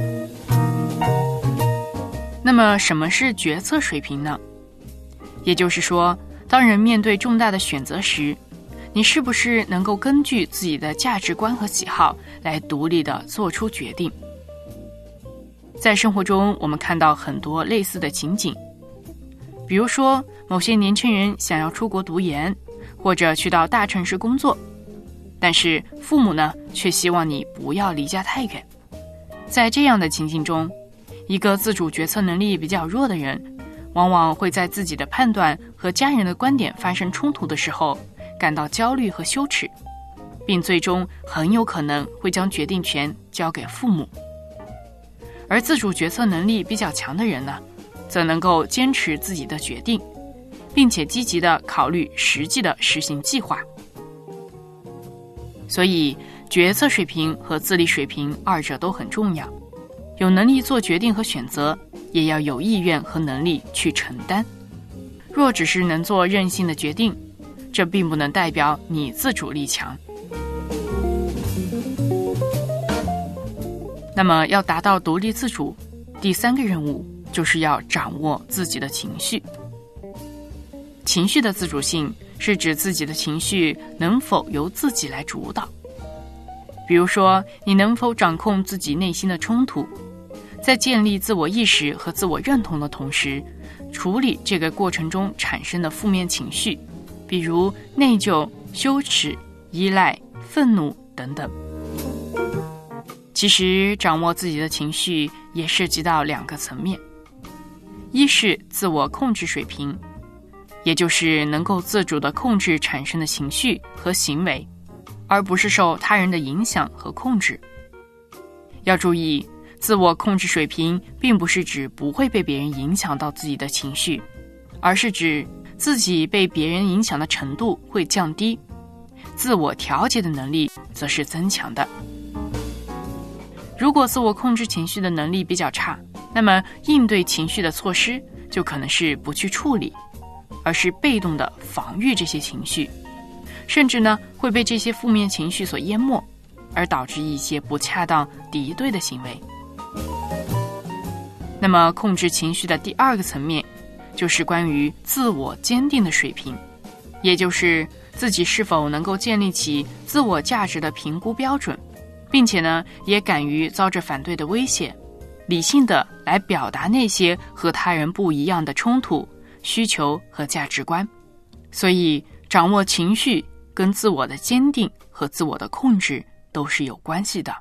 那么什么是决策水平呢？也就是说，当人面对重大的选择时，你是不是能够根据自己的价值观和喜好来独立地做出决定？在生活中，我们看到很多类似的情景，比如说某些年轻人想要出国读研，或者去到大城市工作，但是父母呢，却希望你不要离家太远。在这样的情境中，一个自主决策能力比较弱的人，往往会在自己的判断和家人的观点发生冲突的时候，感到焦虑和羞耻，并最终很有可能会将决定权交给父母。而自主决策能力比较强的人呢，则能够坚持自己的决定，并且积极地考虑实际的实行计划。所以决策水平和自立水平二者都很重要，有能力做决定和选择，也要有意愿和能力去承担。若只是能做任性的决定，这并不能代表你自主力强。那么要达到独立自主，第三个任务就是要掌握自己的情绪。情绪的自主性是指自己的情绪能否由自己来主导。比如说，你能否掌控自己内心的冲突，在建立自我意识和自我认同的同时，处理这个过程中产生的负面情绪，比如内疚、羞耻、依赖、愤怒等等。其实掌握自己的情绪也涉及到两个层面，一是自我控制水平，也就是能够自主地控制产生的情绪和行为，而不是受他人的影响和控制。要注意，自我控制水平并不是指不会被别人影响到自己的情绪，而是指自己被别人影响的程度会降低，自我调节的能力则是增强的。如果自我控制情绪的能力比较差，那么应对情绪的措施就可能是不去处理，而是被动的防御这些情绪，甚至呢会被这些负面情绪所淹没，而导致一些不恰当敌对的行为。那么控制情绪的第二个层面，就是关于自我坚定的水平，也就是自己是否能够建立起自我价值的评估标准，并且呢，也敢于遭着反对的威胁，理性的来表达那些和他人不一样的冲突、需求和价值观。所以，掌握情绪跟自我的坚定和自我的控制都是有关系的。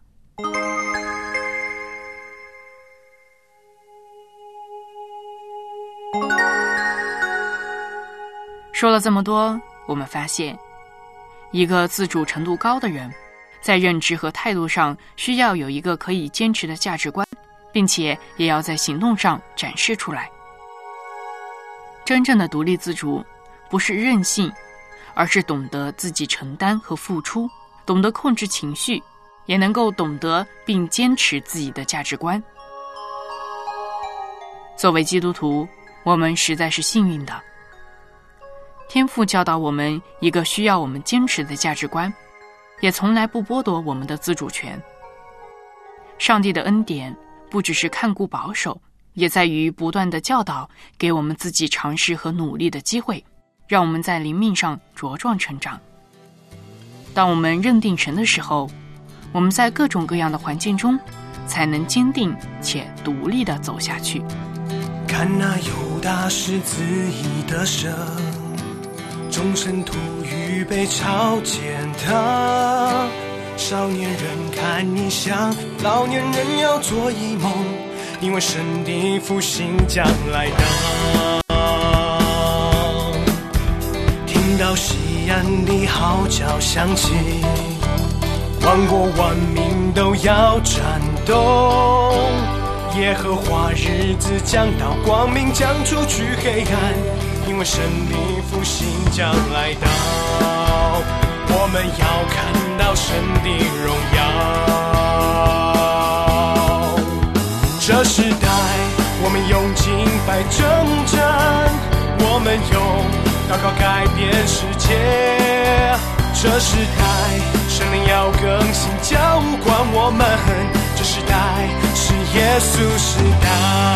说了这么多，我们发现，一个自主程度高的人，在认知和态度上需要有一个可以坚持的价值观，并且也要在行动上展示出来。真正的独立自主，不是任性，而是懂得自己承担和付出，懂得控制情绪，也能够懂得并坚持自己的价值观。作为基督徒，我们实在是幸运的。天父教导我们一个需要我们坚持的价值观，也从来不剥夺我们的自主权。上帝的恩典不只是看顾保守，也在于不断的教导，给我们自己尝试和努力的机会，让我们在灵命上茁壮成长。当我们认定神的时候，我们在各种各样的环境中才能坚定且独立地走下去。 看那犹大狮子已得胜，众神徒预备朝见他。少年人看异象，老年人要做异梦，因为神的复兴将来到。听到西安的号角响起，万国万民都要颤动。耶和华日子将到，光明将出去黑暗，因为神的复兴将来到。我们要看到神的荣耀。这时代我们用敬拜征战，我们用祷告改变世界。这时代神灵要更新浇灌我们，这时代是耶稣时代。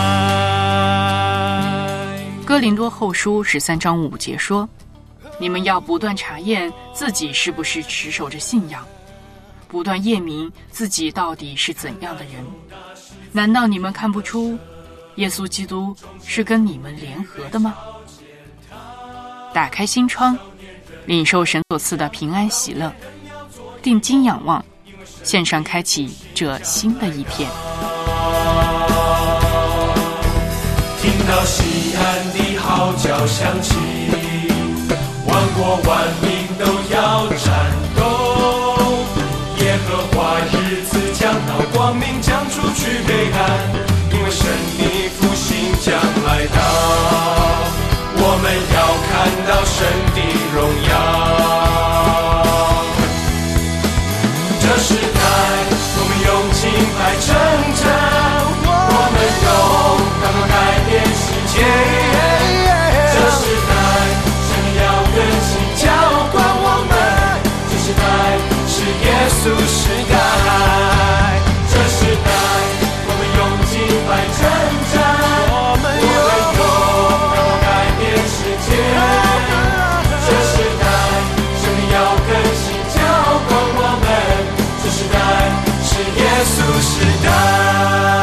哥林多后书十三章五节说，你们要不断查验自己是不是持守着信仰，不断验明自己到底是怎样的人。难道你们看不出耶稣基督是跟你们联合的吗？打开心窗，领受神所赐的平安喜乐，定睛仰望，线上开启这新的一片。 听到西安的号角响起，万国万民都要颤动。耶和华日子将到，光明将出去黑暗，因为神的复兴将来到。我们要看到神的荣耀。这时代我们用敬拜征战，我们用祷告改变世界。这时代神要更新浇灌我们，这时代是耶稣时代。这时代我们用敬拜征战，我们用祷告改变世界。这时代神要更新浇灌我们，这时代是耶稣时代。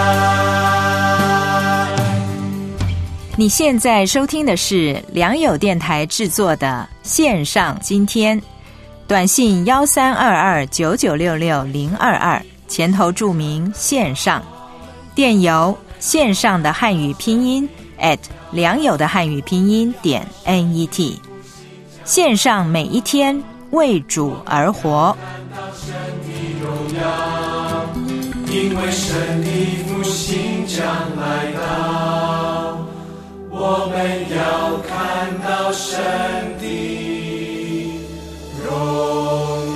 你现在收听的是良友电台制作的线上今天，短信幺三二二九九六六零二二，前头注明线上，电邮线上的汉语拼音 at 良友的汉语拼音点 net， 线上每一天为主而活。 因为神的复兴将来到，我们要看到神的荣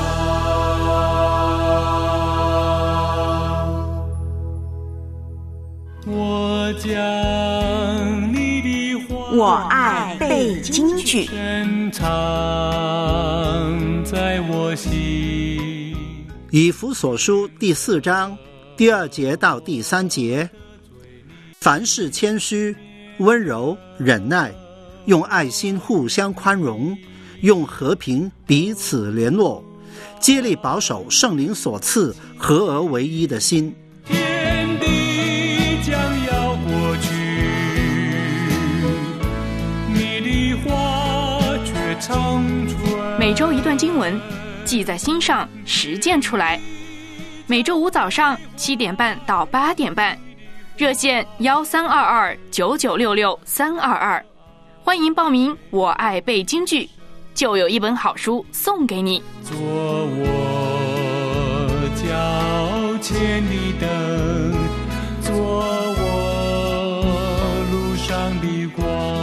耀。我将你的话， 我爱背京剧， 深藏在我心。 以弗所书第四章第二节到第三节，凡事谦虚、温柔、忍耐，用爱心互相宽容， 用和平彼此联络，竭力保守圣灵所赐合而为一的心。 天地将要过去，你的话却长存。 每周一段经文，记在心上，实践出来。每周五早上七点半到八点半，热线幺三二二九九六六三二二，欢迎报名。我爱背京剧，就有一本好书送给你。 做我脚前的灯，做我路上的光。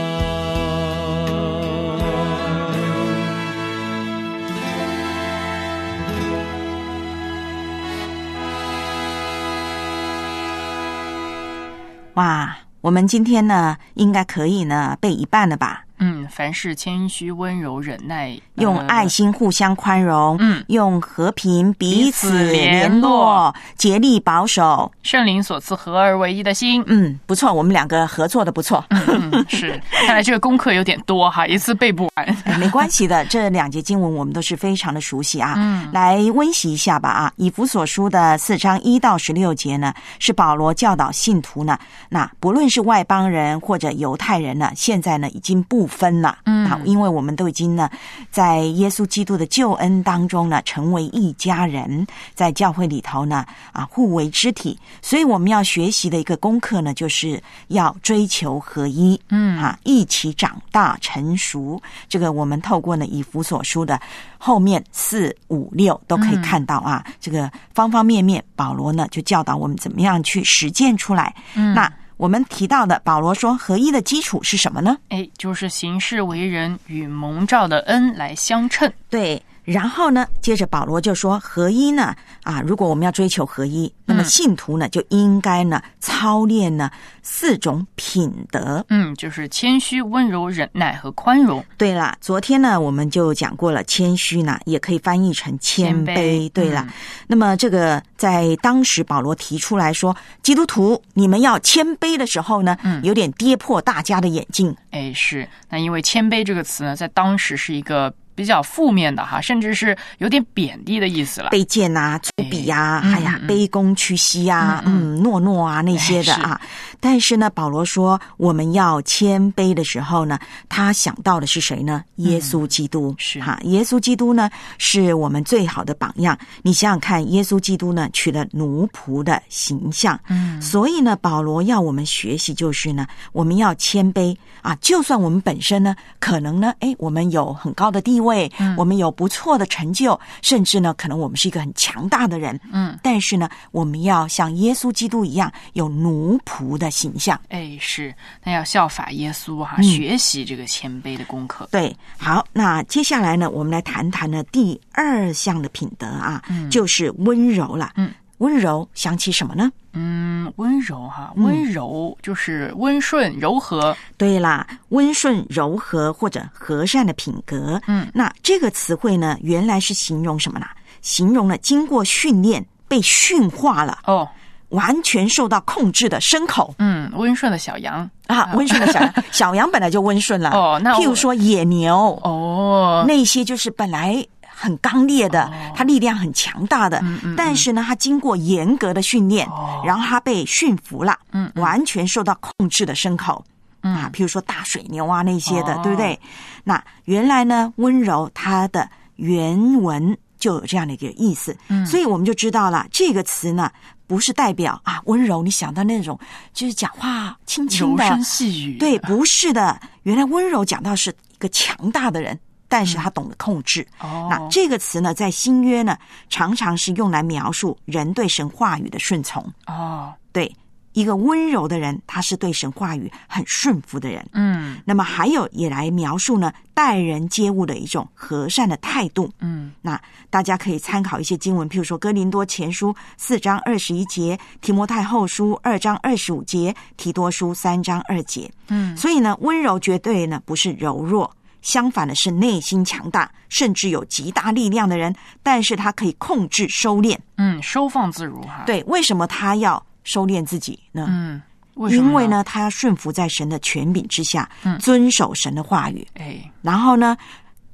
哇，我们今天呢，应该可以呢背一半了吧？ 嗯，凡事谦虚、温柔、忍耐， 用爱心互相宽容， 嗯， 用和平彼此联络，竭力保守圣灵所赐合而为一的心。 嗯，不错，我们两个合作的不错。 嗯嗯，是，看来这个功课有点多哈，一次背不完。 哎，没关系的，这两节经文我们都是非常的熟悉啊。 嗯， 来温习一下吧啊。以弗所书的四章一到十六节呢，是保罗教导信徒呢，那不论是外邦人或者犹太人呢，现在呢已经不分了。嗯。因为我们都已经呢，在耶稣基督的救恩当中呢，成为一家人，在教会里头呢，啊，互为肢体，所以我们要学习的一个功课呢，就是要追求合一，嗯，啊，一起长大成熟。这个我们透过呢以弗所书的后面四五六都可以看到啊，嗯、这个方方面面，保罗呢就教导我们怎么样去实践出来。嗯，那。我们提到的保罗说合一的基础是什么呢？ 哎，就是行事为人与蒙召的恩来相称。 对，然后呢，接着保罗就说合一呢，啊，如果我们要追求合一，那么信徒呢、嗯、就应该呢操练呢四种品德。 嗯，就是谦虚、温柔、忍耐和宽容。 对了，昨天呢我们就讲过了，谦虚呢也可以翻译成谦卑。谦卑对了、嗯，那么这个在当时保罗提出来说，基督徒你们要谦卑的时候呢，嗯，有点跌破大家的眼镜。 哎，是，那因为谦卑这个词呢，在当时是一个比较负面的哈，甚至是有点贬低的意思了， 卑贱啊、粗鄙啊，哎呀，嗯、卑躬屈膝啊，嗯，嗯懦弱啊那些的啊。但是呢，保罗说我们要谦卑的时候呢，他想到的是谁呢？耶稣基督、嗯、是哈，耶稣基督呢是我们最好的榜样。你想想看，耶稣基督呢取了奴仆的形象，嗯，所以呢，保罗要我们学习就是呢，我们要谦卑啊，就算我们本身呢，可能呢，哎，我们有很高的地位，嗯，我们有不错的成就，甚至呢，可能我们是一个很强大的人，嗯，但是呢，我们要像耶稣基督一样，有奴仆的形象。 哎，是，那要效法耶稣哈、啊嗯，学习这个谦卑的功课。 对，好，那接下来呢，我们来谈谈呢第二项的品德啊，嗯、就是温柔了。嗯，温柔想起什么呢？ 嗯，温柔哈，温柔就是温顺、柔和。 对啦，温顺、柔和或者和善的品格。嗯，那这个词汇呢，原来是形容什么呢？形容了经过训练、被驯化了哦，完全受到控制的牲口。 嗯，温顺的小羊啊，温顺的小羊，小羊本来就温顺了。哦，那譬如说野牛哦，那些就是本来很刚烈的，哦、它力量很强大的，嗯嗯嗯，但是呢，它经过严格的训练，哦、然后它被驯服了，嗯，嗯，完全受到控制的牲口。嗯、啊，譬如说大水牛啊那些的，哦、对不对？那原来呢，温柔它的原文就有这样的一个意思，嗯，所以我们就知道了这个词呢，不是代表啊温柔，你想到那种就是讲话轻轻的柔声细语， 对，不是的。原来温柔讲到是一个强大的人，但是他懂得控制。哦，那这个词呢，在新约呢，常常是用来描述人对神话语的顺从。哦，对。一个温柔的人，他是对神话语很顺服的人。嗯，那么还有也来描述呢，待人接物的一种和善的态度。嗯，那大家可以参考一些经文，譬如说哥林多前书四章二十一节，提摩太后书二章二十五节，提多书三章二节。嗯，所以呢，温柔绝对呢不是柔弱，相反的是内心强大，甚至有极大力量的人，但是他可以控制收敛。 嗯，收放自如哈。 对，为什么他要收敛自己呢？嗯，为什么呢？因为呢，他要顺服在神的权柄之下，嗯，遵守神的话语。哎，然后呢，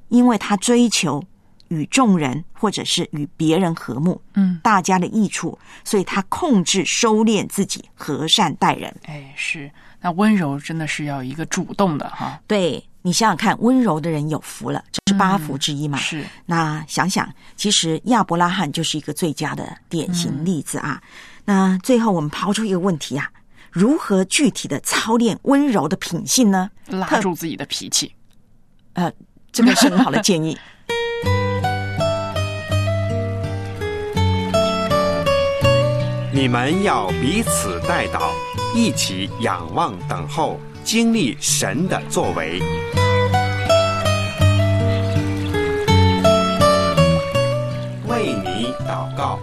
因为他追求与众人或者是与别人和睦， 嗯， 大家的益处，所以他控制收敛自己，和善待人。 哎，是，那温柔真的是要有一个主动的哈。 对，你想想看，温柔的人有福了，这是八福之一嘛。 嗯、是， 那想想，其实亚伯拉罕就是一个最佳的典型例子啊。嗯、那最后我们抛出一个问题啊，如何具体的操练温柔的品性呢？ 拉住自己的脾气。 呃，这个是很好的建议。 你们要彼此代祷，一起仰望等候，经历神的作为。为你祷告。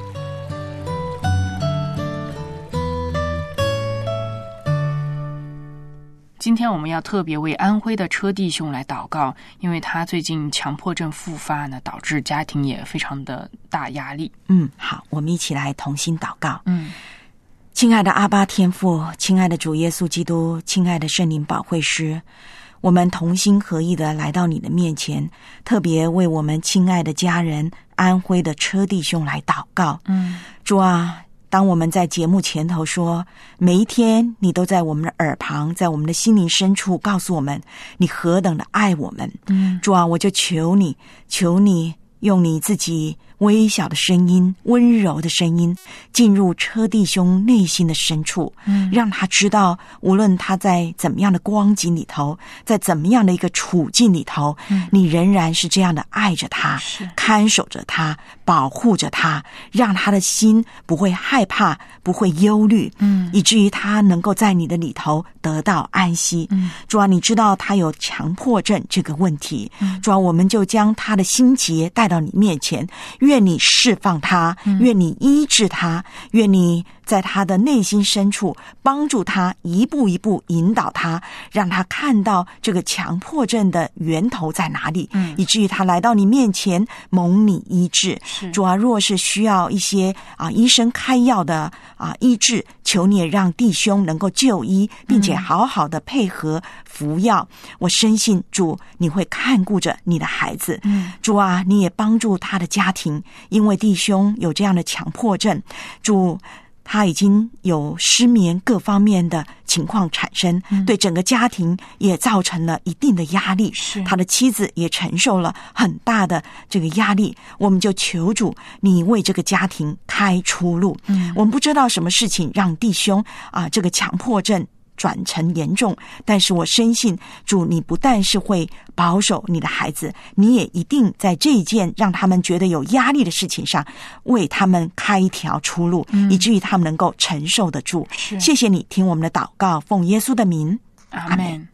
今天我们要特别为安徽的车弟兄来祷告，因为他最近强迫症复发呢，导致家庭也非常的大压力。 嗯，好，我们一起来同心祷告。 嗯， 亲爱的阿爸天父，亲爱的主耶稣基督，亲爱的圣灵保惠师，我们同心合意的来到你的面前，特别为我们亲爱的家人安徽的车弟兄来祷告。 嗯， 主啊，当我们在节目前头说，每一天你都在我们的耳旁，在我们的心灵深处告诉我们你何等的爱我们。 嗯， 主啊，我就求你，求你用你自己微小的声音，温柔的声音进入车弟兄内心的深处， 嗯， 让他知道无论他在怎么样的光景里头，在怎么样的一个处境里头， 嗯， 你仍然是这样的爱着他，看守着他，保护着他，让他的心不会害怕，不会忧虑， 嗯， 以至于他能够在你的里头得到安息。 嗯， 主啊，你知道他有强迫症这个问题， 嗯， 主啊，我们就将他的心结带到你面前，愿你释放他，愿你医治他，愿你在他的内心深处帮助他，一步一步引导他，让他看到这个强迫症的源头在哪里， 嗯， 以至于他来到你面前蒙你医治。主啊，若是需要一些啊医生开药的啊医治，求你也让弟兄能够就医，并且好好的配合服药。嗯，我深信主你会看顾着你的孩子。 嗯， 主啊，你也帮助他的家庭，因为弟兄有这样的强迫症，主他已经有失眠各方面的情况产生， 嗯， 对整个家庭也造成了一定的压力，他的妻子也承受了很大的这个压力。我们就求主你为这个家庭开出路。 嗯， 我们不知道什么事情让弟兄啊这个强迫症转成严重，但是我深信主你不但是会保守你的孩子，你也一定在这一件让他们觉得有压力的事情上为他们开一条出路，嗯，以至于他们能够承受得住。谢谢你听我们的祷告，奉耶稣的名， 阿们。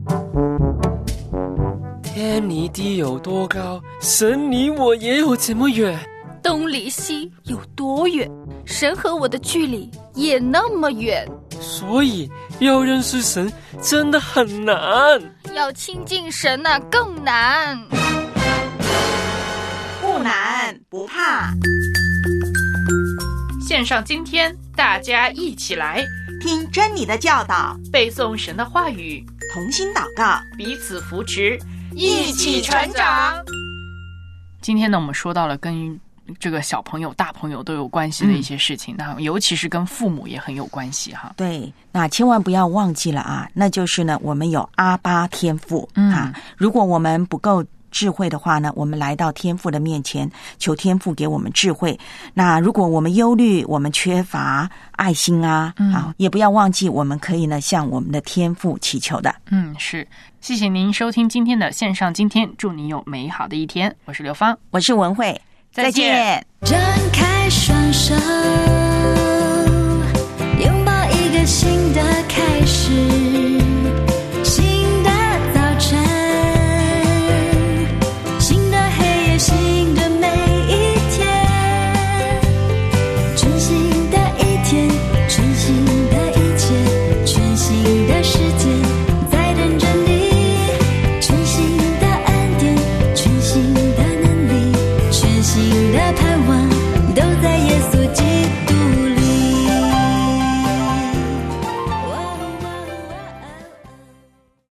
天离地有多高，神离我也有这么远。 东离西有多远，神和我的距离也那么远。 所以要认识神真的很难， 要亲近神啊更难。 不难不怕， 线上今天大家一起来听真理的教导， 背诵神的话语， 同心祷告， 彼此扶持， 一起成长。 今天呢，我们说到了跟这个小朋友大朋友都有关系的一些事情，那、嗯、尤其是跟父母也很有关系哈。 对，那千万不要忘记了啊，那就是呢我们有阿爸天父、 嗯、 啊，如果我们不够智慧的话呢，我们来到天父的面前，求天父给我们智慧。那如果我们忧虑，我们缺乏爱心啊、嗯、啊，也不要忘记我们可以呢向我们的天父祈求的。 嗯，是。谢谢您收听今天的线上今天，祝您有美好的一天。我是刘芳， 我是文慧，再见。 张开双手。